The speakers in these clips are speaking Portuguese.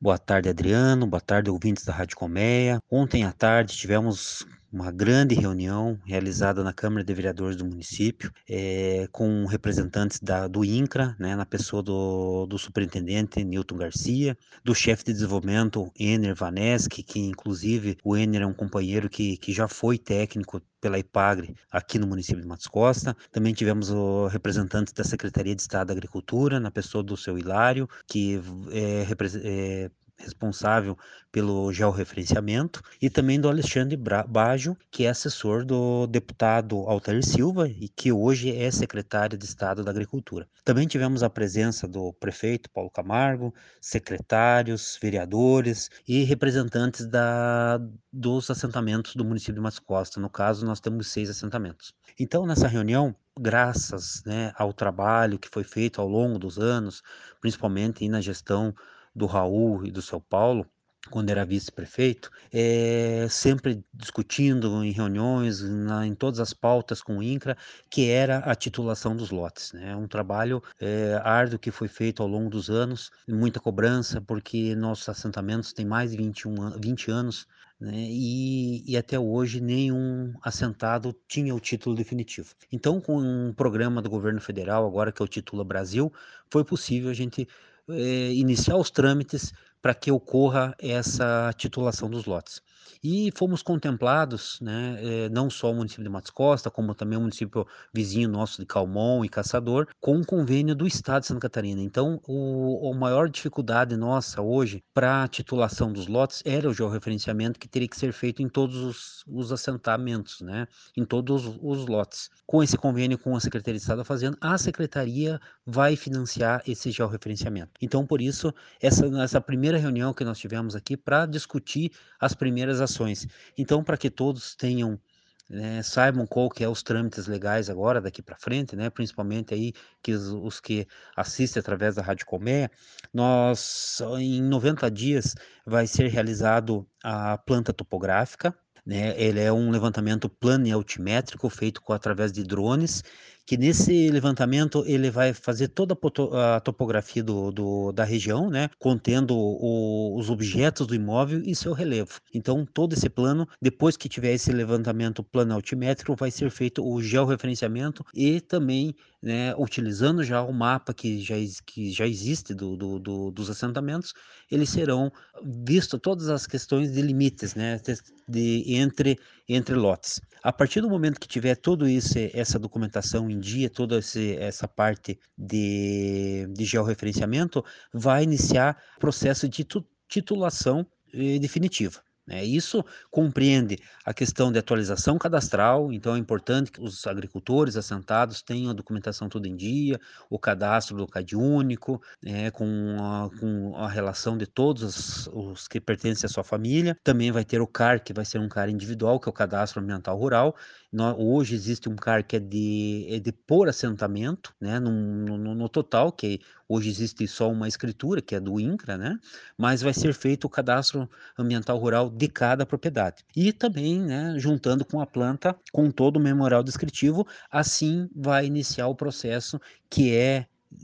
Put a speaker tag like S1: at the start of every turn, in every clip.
S1: Boa tarde, Adriano. Boa tarde, ouvintes da Rádio Colmeia. Ontem à tarde tivemos uma grande reunião realizada na Câmara de Vereadores do município, com representantes do INCRA, né, na pessoa do superintendente Newton Garcia, do chefe de desenvolvimento Ener Vaneski, que inclusive o Ener é um companheiro que já foi técnico pela IPAGRE aqui no município de Matos Costa. Também tivemos o representante da Secretaria de Estado da Agricultura, na pessoa do seu Hilário, que é responsável pelo georreferenciamento, e também do Alexandre Baggio, que é assessor do deputado Altair Silva e que hoje é secretário de Estado da Agricultura. Também tivemos a presença do prefeito Paulo Camargo, secretários, vereadores e representantes dos assentamentos do município de Matos Costa. No caso, nós temos 6 assentamentos. Então, nessa reunião, graças, né, ao trabalho que foi feito ao longo dos anos, principalmente na gestão do Raul e do seu Paulo, quando era vice-prefeito, sempre discutindo em reuniões, em todas as pautas com o INCRA, que era a titulação dos lotes, né? Um trabalho árduo que foi feito ao longo dos anos, muita cobrança, porque nossos assentamentos têm mais de 20 anos, né? E até hoje nenhum assentado tinha o título definitivo. Então, com um programa do governo federal, agora que é o Titula Brasil, foi possível a gente iniciar os trâmites para que ocorra essa titulação dos lotes. E fomos contemplados, né, não só o município de Matos Costa, como também o município vizinho nosso de Calmon e Caçador, com um convênio do Estado de Santa Catarina. Então, a maior dificuldade nossa hoje para a titulação dos lotes era o georreferenciamento que teria que ser feito em todos os assentamentos, né, em todos os lotes. Com esse convênio com a Secretaria de Estado da Fazenda, a Secretaria vai financiar esse georreferenciamento. Então, por isso, essa primeira reunião que nós tivemos aqui para discutir as primeiras ações. Então, para que todos tenham saibam qual que é os trâmites legais agora, daqui para frente, né, principalmente aí que os que assistem através da Rádio Colmeia, nós, em 90 dias, vai ser realizado a planta topográfica, né, ele é um levantamento plano e altimétrico feito através de drones, que nesse levantamento ele vai fazer toda a topografia da região, né, contendo os objetos do imóvel e seu relevo. Então, todo esse plano, depois que tiver esse levantamento plano altimétrico, vai ser feito o georreferenciamento e também, né, utilizando já o mapa que já existe dos assentamentos, eles serão vistas todas as questões de limites, né, entre lotes. A partir do momento que tiver tudo isso, essa documentação em dia, toda essa parte de georreferenciamento, vai iniciar o processo de titulação definitiva. Isso compreende a questão de atualização cadastral, então é importante que os agricultores assentados tenham a documentação toda em dia, o cadastro do CadÚnico, com a relação de todos os que pertencem à sua família. Também vai ter o CAR, que vai ser um CAR individual, que é o Cadastro Ambiental Rural. Hoje existe um CAR que é de por assentamento, né, no total, que hoje existe só uma escritura, que é do INCRA, né, mas vai ser feito o cadastro ambiental rural de cada propriedade. E também, né, juntando com a planta, com todo o memorial descritivo, assim vai iniciar o processo que é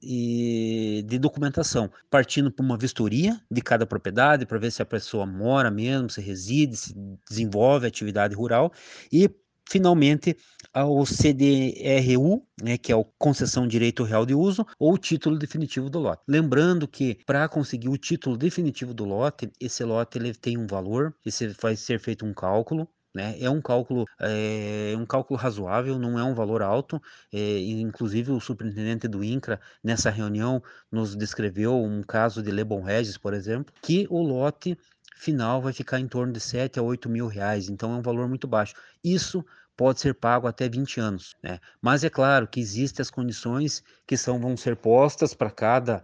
S1: de documentação, partindo para uma vistoria de cada propriedade, para ver se a pessoa mora mesmo, se reside, se desenvolve atividade rural, e finalmente ao CDRU, né, que é o concessão de direito real de uso, ou o título definitivo do lote. Lembrando que para conseguir o título definitivo do lote, esse lote ele tem um valor, esse vai ser feito um cálculo, né? É um cálculo razoável, não é um valor alto. Inclusive o superintendente do INCRA nessa reunião nos descreveu um caso de Lebon Regis, por exemplo, que o lote final vai ficar em torno de 7 a 8 mil reais, então é um valor muito baixo. Isso pode ser pago até 20 anos, né? Mas é claro que existem as condições que vão ser postas para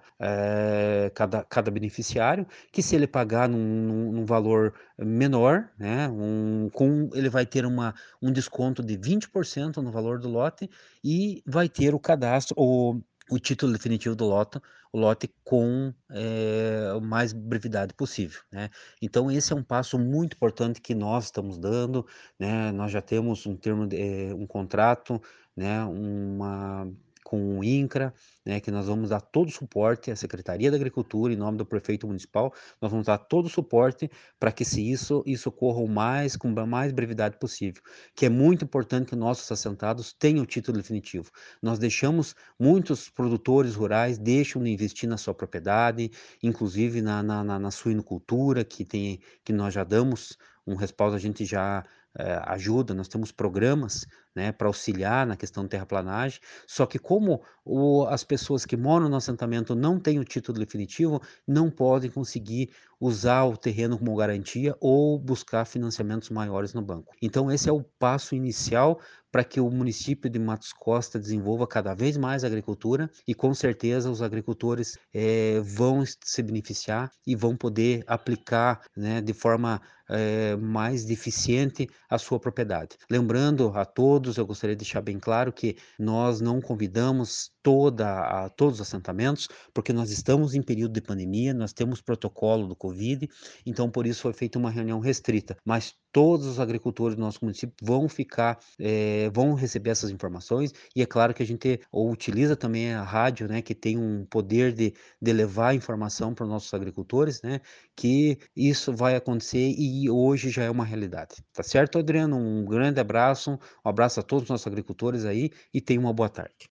S1: cada beneficiário, que se ele pagar num valor menor, né, ele vai ter um desconto de 20% no valor do lote e vai ter o cadastro, o título definitivo do lote com a mais brevidade possível, né? Então esse é um passo muito importante que nós estamos dando, né? Nós já temos um contrato, né? com o INCRA, né, que nós vamos dar todo o suporte à Secretaria da Agricultura, em nome do prefeito municipal, nós vamos dar todo o suporte para que isso ocorra com a mais brevidade possível, que é muito importante que nossos assentados tenham o título definitivo. Nós deixamos muitos produtores rurais deixam de investir na sua propriedade, inclusive na suinocultura, que nós já damos um respaldo, a gente já ajuda, nós temos programas, né, para auxiliar na questão de terraplanagem, só que como as pessoas que moram no assentamento não têm o título definitivo, não podem conseguir usar o terreno como garantia ou buscar financiamentos maiores no banco. Então esse é o passo inicial para que o município de Matos Costa desenvolva cada vez mais a agricultura e com certeza os agricultores vão se beneficiar e vão poder aplicar, né, de forma mais eficiente a sua propriedade. Lembrando a todos, eu gostaria de deixar bem claro que nós não convidamos todos os assentamentos, porque nós estamos em período de pandemia, nós temos protocolo do Covid, então por isso foi feita uma reunião restrita, mas todos os agricultores do nosso município vão receber essas informações, e é claro que a gente utiliza também a rádio, né, que tem um poder de levar informação para os nossos agricultores, né, que isso vai acontecer e hoje já é uma realidade. Tá certo, Adriano? Um grande abraço, um abraço a todos os nossos agricultores aí e tenha uma boa tarde.